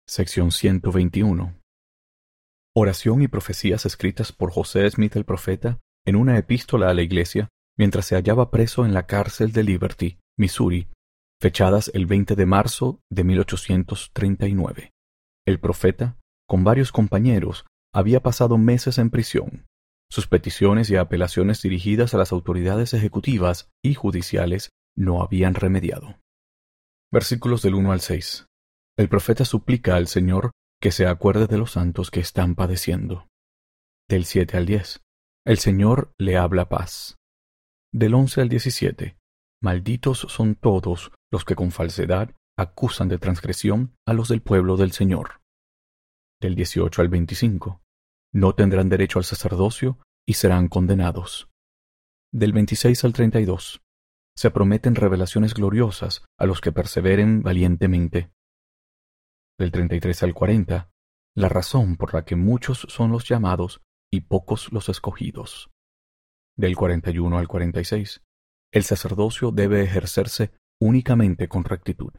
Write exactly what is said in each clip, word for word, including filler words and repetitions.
Sección ciento veintiuno. Oración y profecías escritas por José Smith el profeta en una epístola a la iglesia mientras se hallaba preso en la cárcel de Liberty, Missouri, fechadas el veinte de marzo de mil ochocientos treinta y nueve. El profeta, con varios compañeros, había pasado meses en prisión. Sus peticiones y apelaciones dirigidas a las autoridades ejecutivas y judiciales no habían remediado. Versículos del uno al seis. El profeta suplica al Señor que se acuerde de los santos que están padeciendo. Del siete al diez. El Señor le habla paz. Del once al diecisiete. Malditos son todos los que con falsedad acusan de transgresión a los del pueblo del Señor. Del dieciocho al veinticinco. No tendrán derecho al sacerdocio y serán condenados. Del veintiséis al treinta y dos. Se prometen revelaciones gloriosas a los que perseveren valientemente. Del treinta y tres al cuarenta, la razón por la que muchos son los llamados y pocos los escogidos. Del cuarenta y uno al cuarenta y seis, el sacerdocio debe ejercerse únicamente con rectitud.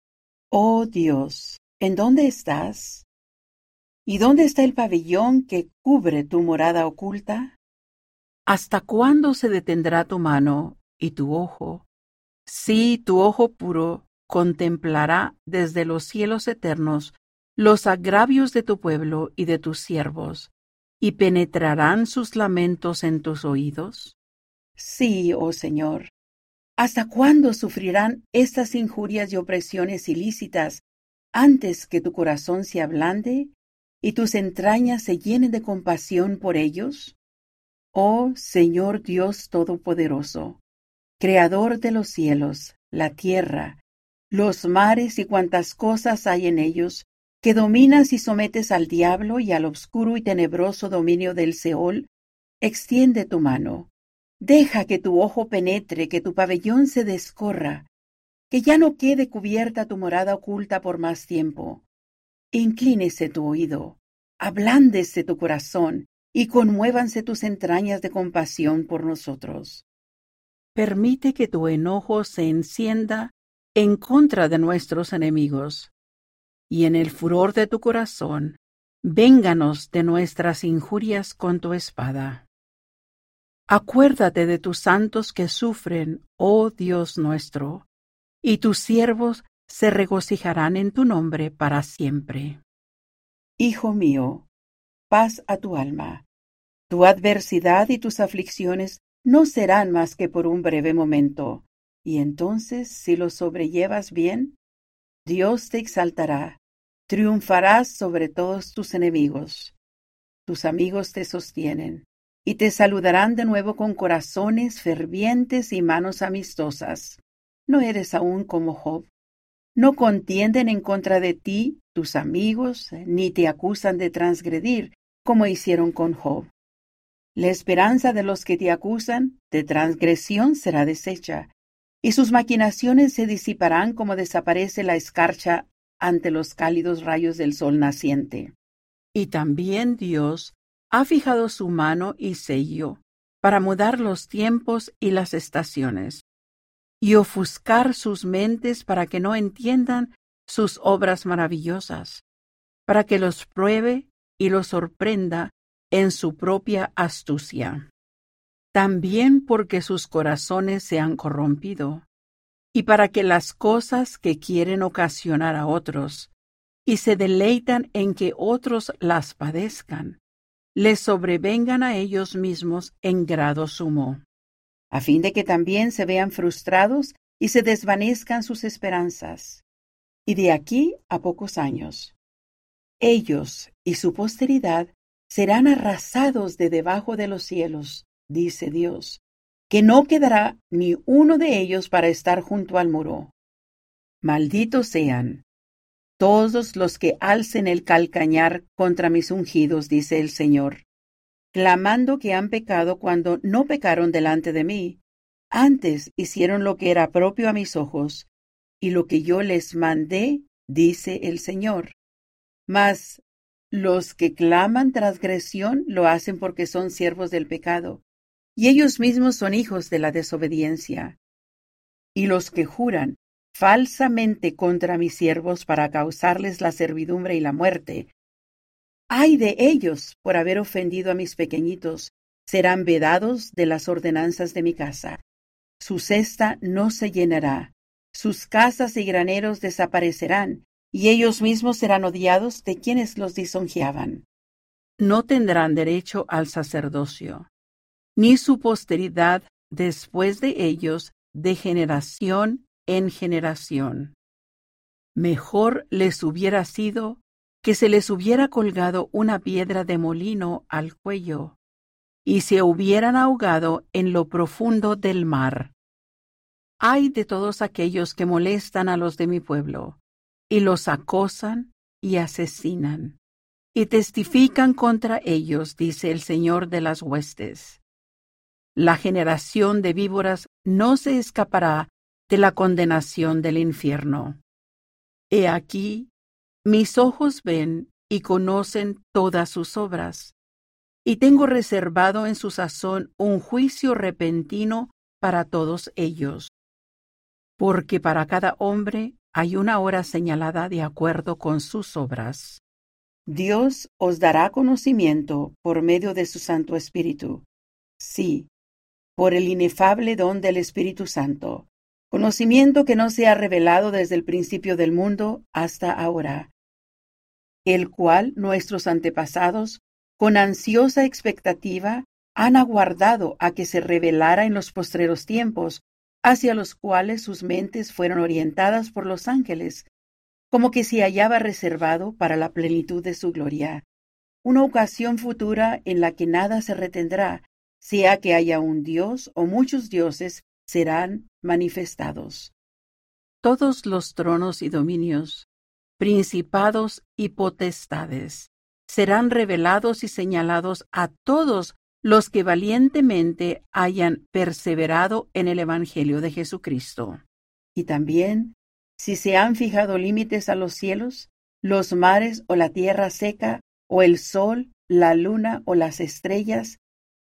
Oh Dios, ¿en dónde estás? ¿Y dónde está el pabellón que cubre tu morada oculta? ¿Hasta cuándo se detendrá tu mano y tu ojo? Sí, tu ojo puro contemplará desde los cielos eternos los agravios de tu pueblo y de tus siervos, y penetrarán sus lamentos en tus oídos. Sí, oh Señor. ¿Hasta cuándo sufrirán estas injurias y opresiones ilícitas antes que tu corazón se ablande y tus entrañas se llenen de compasión por ellos? Oh Señor Dios Todopoderoso, Creador de los cielos, la tierra, los mares y cuantas cosas hay en ellos, que dominas y sometes al diablo y al obscuro y tenebroso dominio del Seol, extiende tu mano. Deja que tu ojo penetre, que tu pabellón se descorra, que ya no quede cubierta tu morada oculta por más tiempo. Inclínese tu oído, ablándese tu corazón, y conmuévanse tus entrañas de compasión por nosotros. Permite que tu enojo se encienda en contra de nuestros enemigos, y en el furor de tu corazón, vénganos de nuestras injurias con tu espada. Acuérdate de tus santos que sufren, oh Dios nuestro, y tus siervos se regocijarán en tu nombre para siempre. Hijo mío, paz a tu alma. Tu adversidad y tus aflicciones no serán más que por un breve momento, y entonces, si lo sobrellevas bien, Dios te exaltará, triunfarás sobre todos tus enemigos. Tus amigos te sostienen, y te saludarán de nuevo con corazones fervientes y manos amistosas. ¿No eres aún como Job? No contienden en contra de ti tus amigos, ni te acusan de transgredir, como hicieron con Job. La esperanza de los que te acusan de transgresión será deshecha, y sus maquinaciones se disiparán como desaparece la escarcha ante los cálidos rayos del sol naciente. Y también Dios ha fijado su mano y sello para mudar los tiempos y las estaciones, y ofuscar sus mentes para que no entiendan sus obras maravillosas, para que los pruebe y los sorprenda en su propia astucia. También porque sus corazones se han corrompido, y para que las cosas que quieren ocasionar a otros, y se deleitan en que otros las padezcan, les sobrevengan a ellos mismos en grado sumo, a fin de que también se vean frustrados y se desvanezcan sus esperanzas. Y de aquí a pocos años, ellos y su posteridad serán arrasados de debajo de los cielos, dice Dios, que no quedará ni uno de ellos para estar junto al muro. Malditos sean todos los que alcen el calcañar contra mis ungidos, dice el Señor, clamando que han pecado cuando no pecaron delante de mí. Antes hicieron lo que era propio a mis ojos, y lo que yo les mandé, dice el Señor. Mas los que claman transgresión lo hacen porque son siervos del pecado, y ellos mismos son hijos de la desobediencia. Y los que juran falsamente contra mis siervos para causarles la servidumbre y la muerte. ¡Ay de ellos por haber ofendido a mis pequeñitos! Serán vedados de las ordenanzas de mi casa. Su cesta no se llenará, sus casas y graneros desaparecerán, y ellos mismos serán odiados de quienes los lisonjeaban. No tendrán derecho al sacerdocio, ni su posteridad después de ellos de generación en generación. Mejor les hubiera sido que se les hubiera colgado una piedra de molino al cuello, y se hubieran ahogado en lo profundo del mar. Ay de todos aquellos que molestan a los de mi pueblo, y los acosan y asesinan, y testifican contra ellos, dice el Señor de las huestes. La generación de víboras no se escapará de la condenación del infierno. He aquí, mis ojos ven y conocen todas sus obras, y tengo reservado en su sazón un juicio repentino para todos ellos. Porque para cada hombre hay una hora señalada de acuerdo con sus obras. Dios os dará conocimiento por medio de su Santo Espíritu. Sí, por el inefable don del Espíritu Santo, conocimiento que no se ha revelado desde el principio del mundo hasta ahora, el cual nuestros antepasados, con ansiosa expectativa, han aguardado a que se revelara en los postreros tiempos, hacia los cuales sus mentes fueron orientadas por los ángeles, como que se hallaba reservado para la plenitud de su gloria, una ocasión futura en la que nada se retendrá, sea que haya un Dios o muchos dioses, serán manifestados. Todos los tronos y dominios, principados y potestades, serán revelados y señalados a todos los que valientemente hayan perseverado en el Evangelio de Jesucristo. Y también, si se han fijado límites a los cielos, los mares o la tierra seca, o el sol, la luna o las estrellas,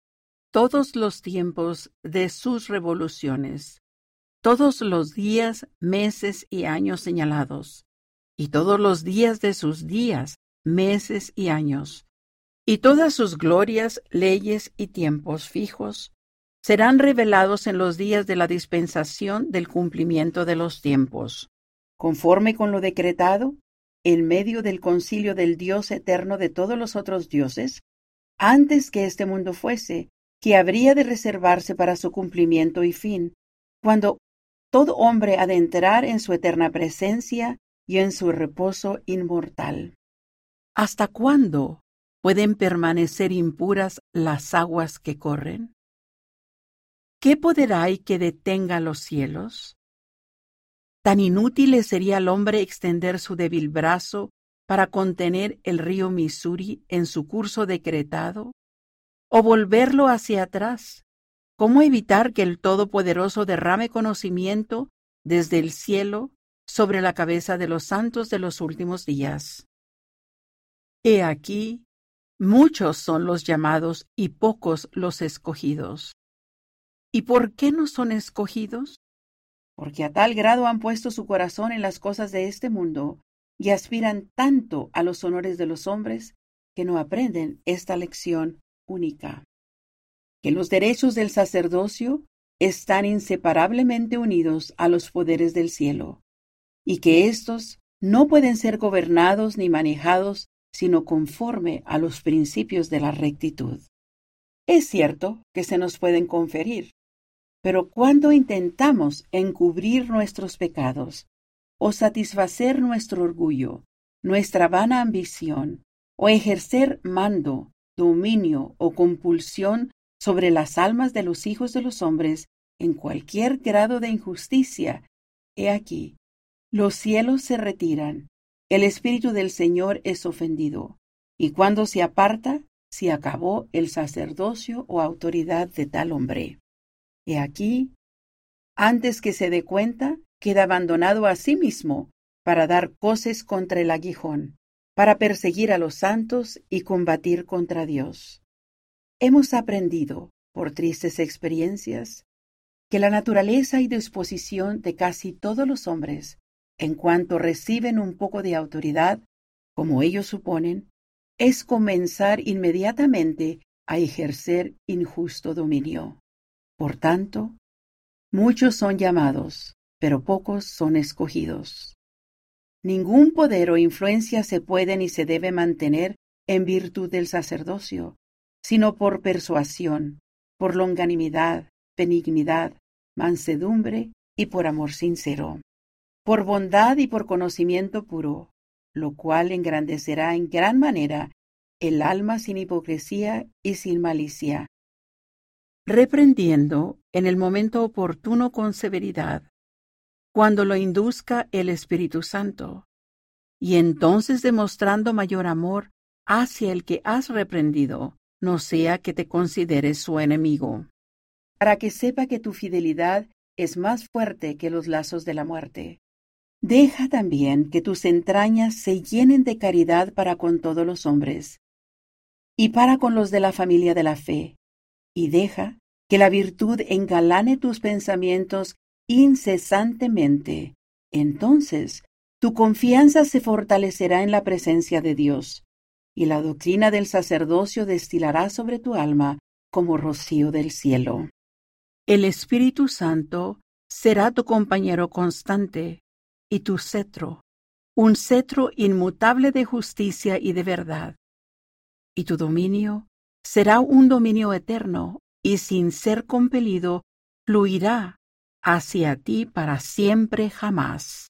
todos los tiempos de sus revoluciones, todos los días, meses y años señalados, y todos los días de sus días, meses y años, y todas sus glorias, leyes y tiempos fijos, serán revelados en los días de la dispensación del cumplimiento de los tiempos, conforme con lo decretado, en medio del concilio del Dios eterno de todos los otros dioses, antes que este mundo fuese, que habría de reservarse para su cumplimiento y fin, cuando todo hombre ha de entrar en su eterna presencia y en su reposo inmortal. ¿Hasta cuándo pueden permanecer impuras las aguas que corren? ¿Qué poder hay que detenga los cielos? ¿Tan inútil sería al hombre extender su débil brazo para contener el río Missouri en su curso decretado? ¿O volverlo hacia atrás? ¿Cómo evitar que el Todopoderoso derrame conocimiento desde el cielo sobre la cabeza de los santos de los últimos días? He aquí, muchos son los llamados y pocos los escogidos. ¿Y por qué no son escogidos? Porque a tal grado han puesto su corazón en las cosas de este mundo y aspiran tanto a los honores de los hombres que no aprenden esta lección única, que los derechos del sacerdocio están inseparablemente unidos a los poderes del cielo, y que éstos no pueden ser gobernados ni manejados sino conforme a los principios de la rectitud. Es cierto que se nos pueden conferir, pero cuando intentamos encubrir nuestros pecados, o satisfacer nuestro orgullo, nuestra vana ambición, o ejercer mando, dominio o compulsión sobre las almas de los hijos de los hombres en cualquier grado de injusticia, he aquí, los cielos se retiran, el Espíritu del Señor es ofendido, y cuando se aparta, se acabó el sacerdocio o autoridad de tal hombre. He aquí, antes que se dé cuenta, queda abandonado a sí mismo para dar coces contra el aguijón, para perseguir a los santos y combatir contra Dios. Hemos aprendido, por tristes experiencias, que la naturaleza y disposición de casi todos los hombres, en cuanto reciben un poco de autoridad, como ellos suponen, es comenzar inmediatamente a ejercer injusto dominio. Por tanto, muchos son llamados, pero pocos son escogidos. Ningún poder o influencia se puede ni se debe mantener en virtud del sacerdocio, sino por persuasión, por longanimidad, benignidad, mansedumbre y por amor sincero, por bondad y por conocimiento puro, lo cual engrandecerá en gran manera el alma sin hipocresía y sin malicia, reprendiendo en el momento oportuno con severidad, cuando lo induzca el Espíritu Santo, y entonces demostrando mayor amor hacia el que has reprendido, no sea que te consideres su enemigo, para que sepa que tu fidelidad es más fuerte que los lazos de la muerte. Deja también que tus entrañas se llenen de caridad para con todos los hombres, y para con los de la familia de la fe, y deja que la virtud engalane tus pensamientos incesantemente. Entonces, tu confianza se fortalecerá en la presencia de Dios, y la doctrina del sacerdocio destilará sobre tu alma como rocío del cielo. El Espíritu Santo será tu compañero constante y tu cetro, un cetro inmutable de justicia y de verdad. Y tu dominio será un dominio eterno y sin ser compelido fluirá hacia ti para siempre jamás.